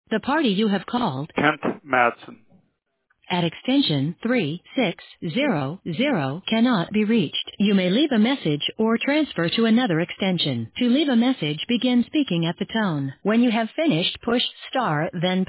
The party you have called Kent Madsen. at extension 3600 cannot be reached. You may leave a message or transfer to another extension. To leave a message, begin speaking at the tone. When you have finished, push star, then